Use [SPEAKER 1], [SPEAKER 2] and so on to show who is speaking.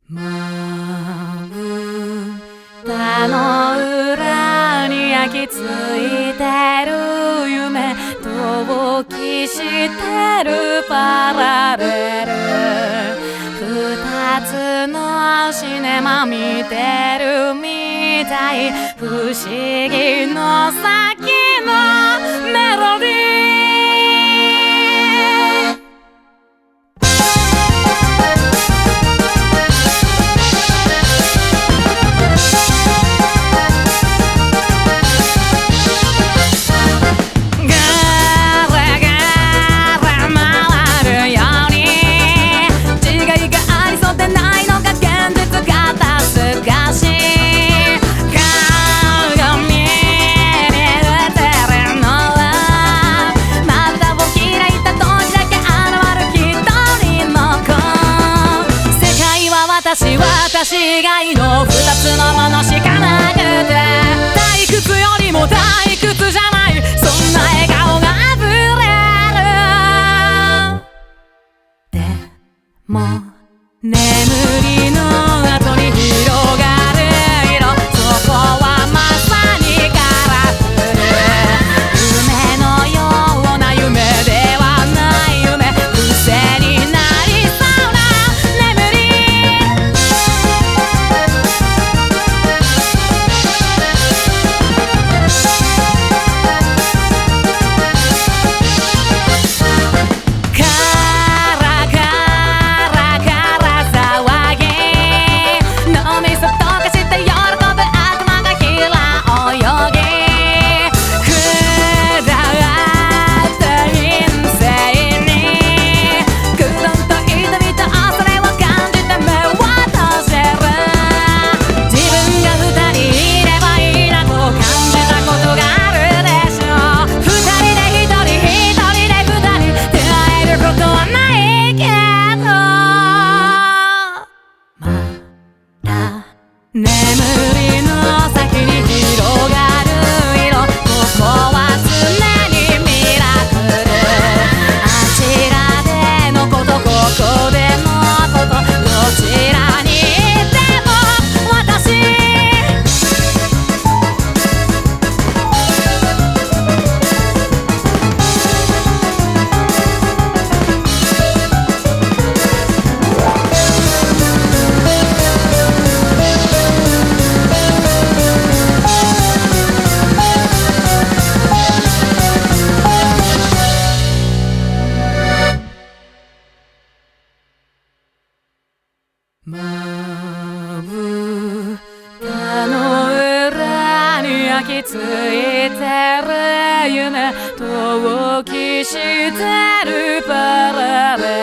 [SPEAKER 1] まぶたの裏に焼き付いてる夢同期してるパラレル二つのシネマ見てるみたい不思議の先のメロディー私以外の二つのものしかなくて退屈よりも退屈じゃないそんな笑顔があふれるでも眠りの後に広がる色そこはまさにカラフル夢のような夢ではない夢癖になりそうな眠り眠りの先に広がる色ここは常にミラクルあちらでのことここでのことどちらにいても私まぶたの裏に焼き付いてる夢同期してるパラレル